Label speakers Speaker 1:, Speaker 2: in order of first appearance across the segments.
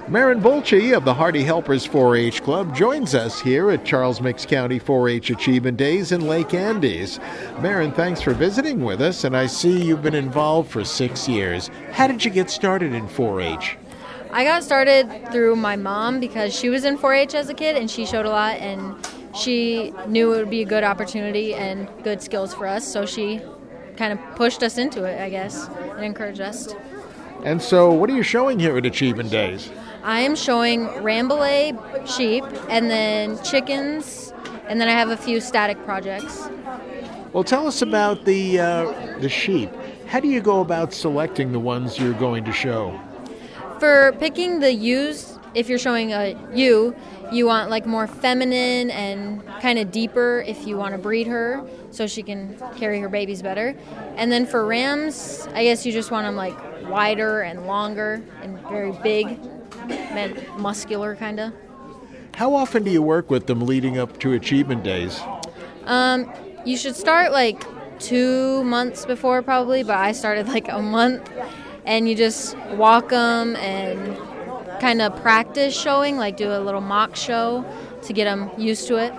Speaker 1: Marin Bolche of the Hardy Helpers 4-H Club joins us here at Charles Mix County 4-H Achievement Days in Lake Andes. Marin, thanks for visiting with us, and I see you've been involved for 6 years. How did you get started in 4-H?
Speaker 2: I got started through my mom because she was in 4-H as a kid and she showed a lot, and she knew it would be a good opportunity and good skills for us, so she kind of pushed us into it, I guess, and encouraged us.
Speaker 1: And so what are you showing here at Achievement Days?
Speaker 2: I am showing Rambouillet sheep and then chickens, and then I have a few static projects.
Speaker 1: Well, tell us about the sheep. How do you go about selecting the ones you're going to show?
Speaker 2: For picking the ewes, if you're showing a ewe, you want like more feminine and kind of deeper if you want to breed her so she can carry her babies better. And then for rams, I guess you just want them like wider and longer and very big and muscular kind of.
Speaker 1: How often do you work with them leading up to Achievement Days?
Speaker 2: You should start like 2 months before probably, but I started like a month. And you just walk them and kind of practice showing, like do a little mock show to get them used to it.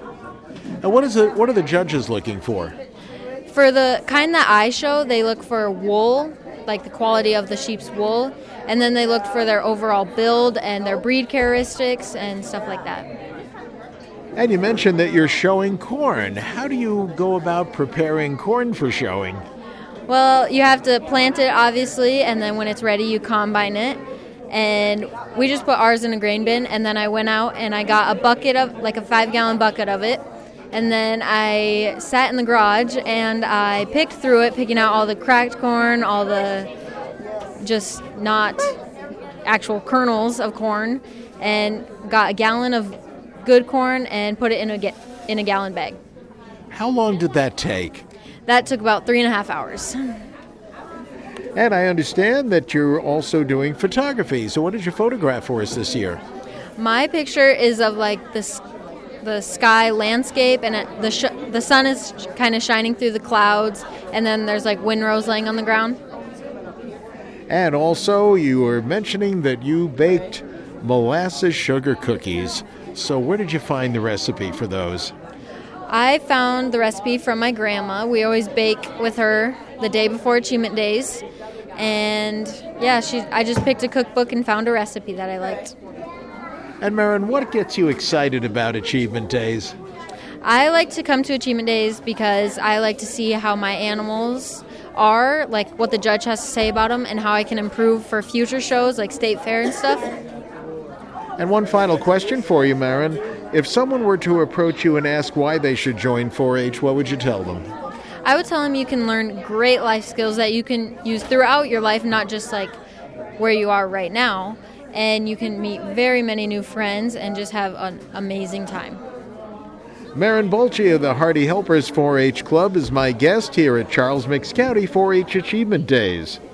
Speaker 1: And what are the judges looking for?
Speaker 2: For the kind that I show, they look for wool, like the quality of the sheep's wool, and then they look for their overall build and their breed characteristics and stuff like that.
Speaker 1: And you mentioned that you're showing corn. How do you go about preparing corn for showing?
Speaker 2: Well, you have to plant it, obviously, and then when it's ready, you combine it. And we just put ours in a grain bin, and then I went out and I got a bucket of, like a 5-gallon bucket of it. And then I sat in the garage and I picked through it, picking out all the cracked corn, all the just not actual kernels of corn, and got a gallon of good corn and put it in a gallon bag.
Speaker 1: How long did that take?
Speaker 2: That took about 3.5 hours.
Speaker 1: And I understand that you're also doing photography. So what did you photograph for us this year?
Speaker 2: My picture is of like the sky landscape, and the sun is kind of shining through the clouds, and then there's like windrows laying on the ground.
Speaker 1: And also you were mentioning that you baked molasses sugar cookies. So where did you find the recipe for those?
Speaker 2: I found the recipe from my grandma. We always bake with her the day before Achievement Days. And yeah, I just picked a cookbook and found a recipe that I liked.
Speaker 1: And Marin, what gets you excited about Achievement Days?
Speaker 2: I like to come to Achievement Days because I like to see how my animals are, like what the judge has to say about them, and how I can improve for future shows like State Fair and stuff.
Speaker 1: And one final question for you, Marin. If someone were to approach you and ask why they should join 4-H, what would you tell them?
Speaker 2: I would tell them you can learn great life skills that you can use throughout your life, not just like where you are right now. And you can meet very many new friends and just have an amazing time.
Speaker 1: Marin Bolche of the Hardy Helpers 4-H Club is my guest here at Charles Mix County 4-H Achievement Days.